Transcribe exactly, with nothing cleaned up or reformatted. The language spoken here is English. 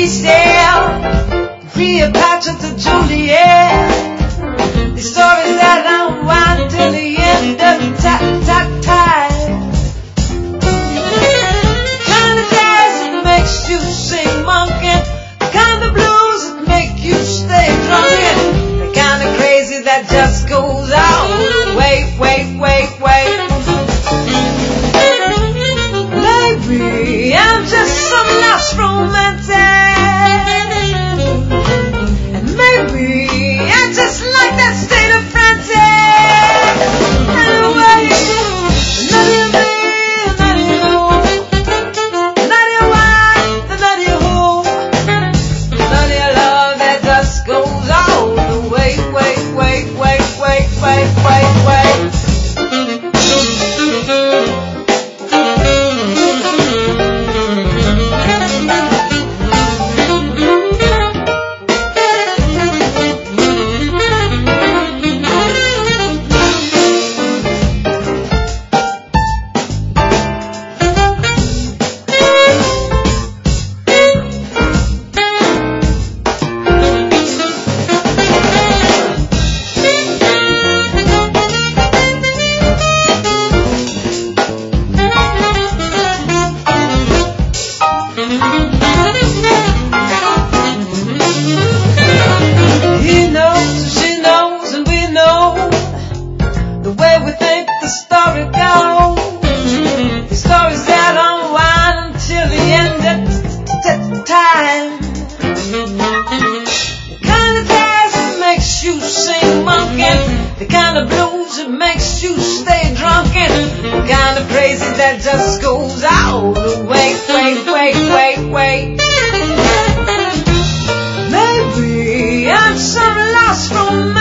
Cecile, Cleopatra to Juliet. The stories that unwind till the end of the ta- ta- time. The kind of jazz that makes you sing monkey, the kind of blues that make you stay drunken, the kind of crazy that just goes out. Wait, wait, wait, wait. Maybe I'm just some lost romantic, and maybe I just like that state of frantic. Anyway, none of me, none of you, none of why, none of who, none of love that just goes all the way. Wait, wait, wait, wait, wait, wait, wait. He knows, she knows, and we know the way we think the story goes. The stories that unwind until the end of time. The kind of jazz that makes you sing monkey, the kind of blues that makes you stay drunken, the kind of crazy that just goes all the way. Wait, wait, wait, wait. Maybe I'm some lost romantic.